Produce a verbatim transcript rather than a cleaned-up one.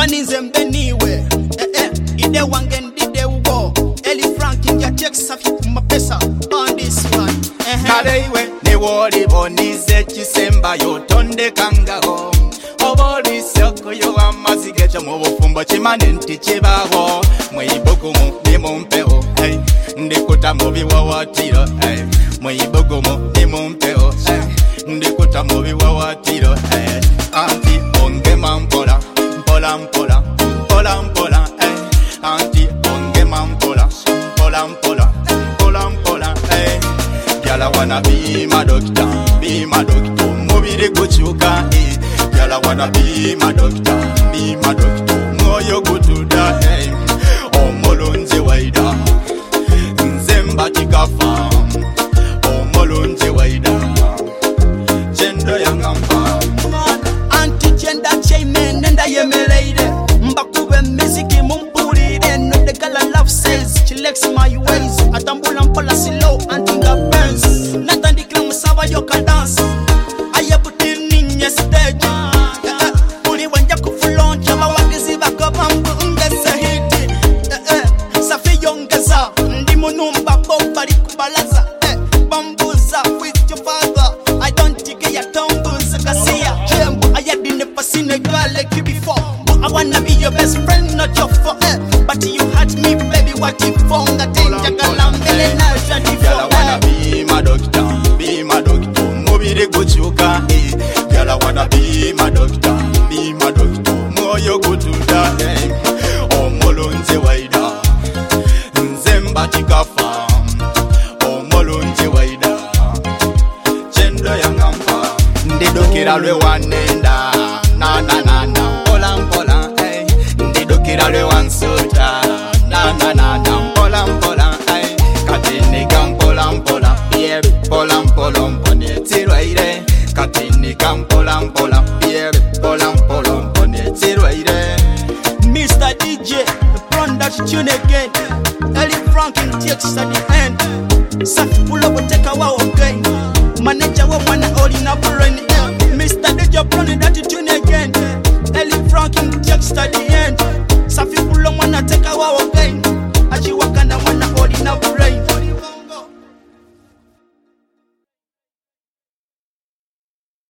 maninze mbeniwe eh eh ide wange ndide ugo Eli Frank inja check safi kumapesa on this one eh eh Kaleiwe ne woli bonize chisemba yotonde kangaho Oboli soko yo amazige cha mu bufumbo chimane nti chibaho Mwibugumu ni mumpeo hey ndikuta mu biwawatiro hey Mwibugumu ni mumpeo hey ndikuta mu biwawatiro hey Anti onge mampola mpola mpola mpola mpola hey Anti onge mampola mpola mpola mpola mpola hey Yala wanna be my doctor, be my doctor Mubiri kuchuka eh Yala wanna be my doctor, be my doctor Moyo kutuda eh Omolonje waida Nzemba chikafa Omolonje waida Gender yangampa Anti-gender chain nenda yemeleide Mbakube miziki mumpuride No the girl I love says She likes my ways Atambula mpola silo antinga burns Natandi kila musawa yoka dance Ayabuti ninye stage Uli wanja kufulon Chama wagizi bako bambu ungeze hiti Safi yongeza Ndi munumba bombari kubalaza Bambuza with your father I don't take ya tumbuza Kasia Jembo ayadine pasine girl like you before But I wanna be your best friend not your forever But you hurt me baby what if Fonga tenja kalambele na twenty-four Yala wanna be my doctor, be my doctor Mubiri kuchuka eh Yala wanna be my doctor, be my doctor Moyo kutuda eh Omolonje waida Nzemba chikafa Omolonje waida Gender yangampa Ndidukira lwe wanenda Na na na na Mpola mpola eh Ndidukira lwe wansuta Na na na na Mpola mpola eh Katinika mpola mpola Pierre Mpola mpola mpone tirwaire Katinika mpola mpola Pierre Mpola mpola mpone tirwaire Mister D J run that tune again Eli Frank in takes at the end Safi pull up and take a wow again Manager wa mwana oli na brain Mister D J run that tune again Eli Frank in takes at the end Safi pull up mwana take a wow again Aji wakanda mwana oli na brain